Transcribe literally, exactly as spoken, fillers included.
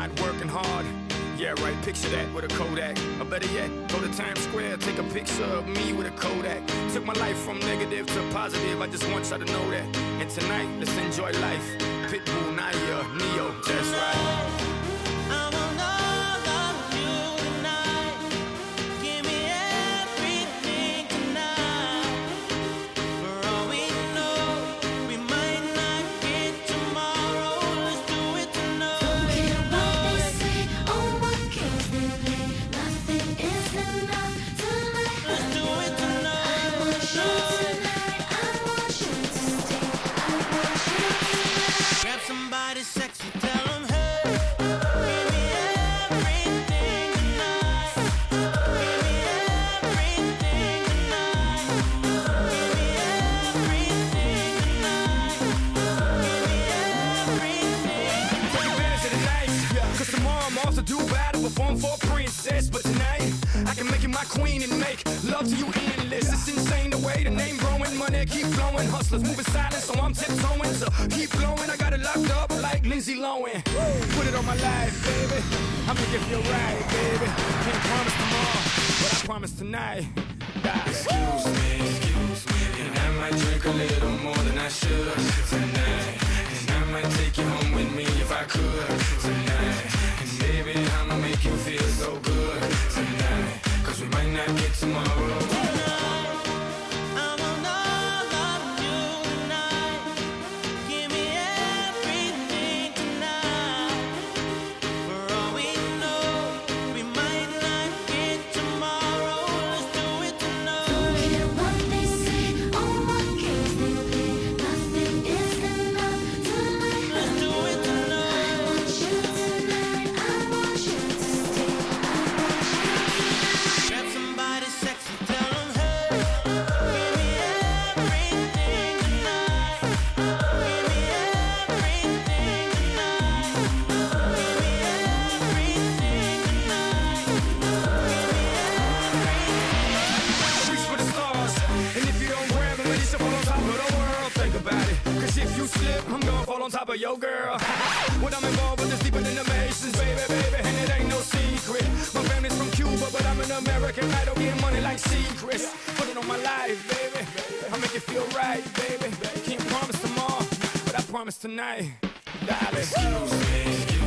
not working hard. Yeah, right, picture that with a Kodak. Or better yet, go to Times Square, take a picture of me with a Kodak. Took my life from negative to positive, I just want y'all to know that. And tonight, let's enjoy life. Pitbull, Naya, Neo, that's right. Somebody sexy, tell them, hey, give me everything tonight. Give me everything tonight. Give me everything tonight. Give me everything. Take advantage of the night, yeah. Cause tomorrow I'm off to do battle, perform for a princess. But tonight, I can make you my queen and make love to you endless. It's insane the way the name growing, money keep flowing. Hustlers moving silent, so I'm tiptoeing. So keep blowing, I got it locked up like Lindsay Lohan. Put it on my life, baby. I'ma give you a ride, baby. Can't promise tomorrow, but I promise tonight. Die. Excuse me, excuse me, and I might drink a little more than I should tonight. And I might take you home with me if I could tonight. And baby, I'ma make you feel so good tonight. Cause we might not get tomorrow. I'm gonna fall on top of your girl. What I'm involved with is deeper than the Masons, baby, baby. And it ain't no secret. My family's from Cuba, but I'm an American idol, getting money like secrets. Put it on my life, baby. I'll make it feel right, baby. Can't promise tomorrow, but I promise tonight. Darling. Excuse me, excuse me.